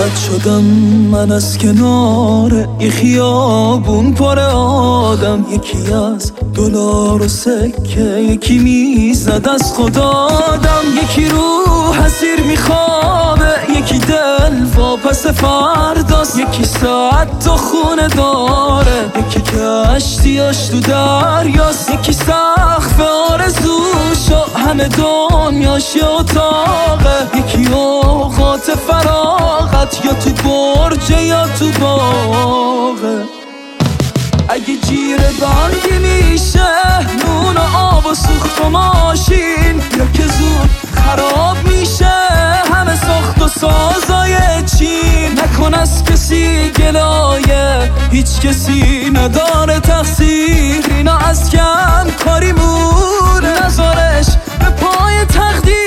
رد شدم من از کنار ای خیابون پر آدم، یکی از دلار و سکه یکی میزد از خدادم، یکی رو حسیر میخوابه یکی دل واپس فرداست، یکی ساعت تو خونه داره یکی کشتیاش تو دریاست، یکی سقف آرزوشو همه دنیاش یه اتاقه، یکی اوقات فراغت یا تو برجه یا تو باغه. اگه جیره بندی میشه نون و آب و سوخت و ماشین، یا که زود خراب میشه همه ساخت و سازای چین، نکن از کسی گلایه هیچ کسی نداره تقصیر، اینا از کم کاری مونه نذارش به پای تقدیر.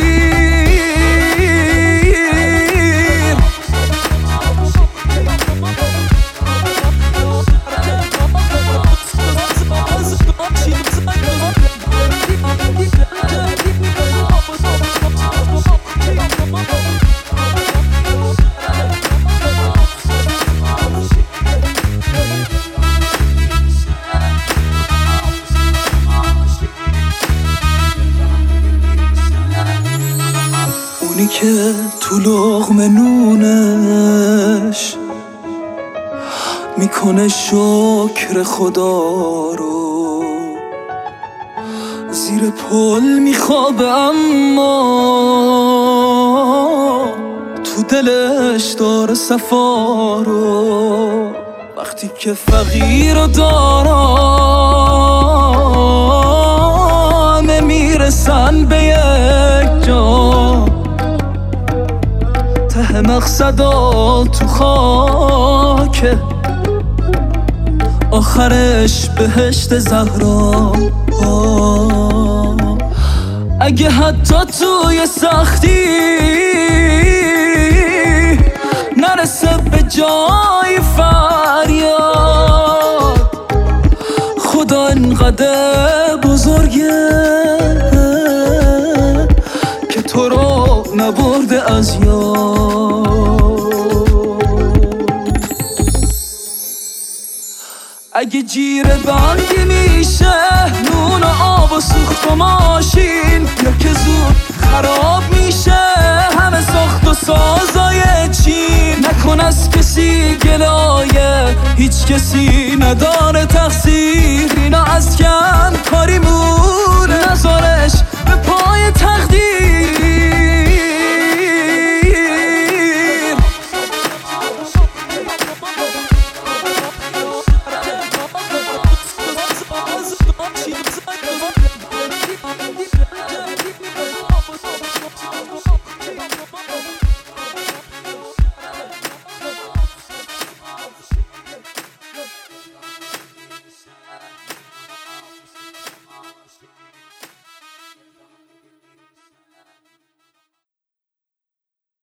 اونی که تو لقمه نونش میکنه شکر خدا رو، زیر پل میخوابه اما تو دلش داره صفا رو، وقتی که فقیر و دارا میرسن به یک جا، ته مقصدا تو خاکه آخرش بهشت زهرا. اگه حتی توی سختی نرسه به جای فریاد، خدا انقدر بزرگه که تو رو نبرده از یاد. اگه جیره بندی میشه نون و آب و سوخت و ماشین، یا که زود خراب میشه همه ساخت و سازای چین، نکن از کسی گلایه هیچ کسی نداره تقصیر، اینا از کم کاری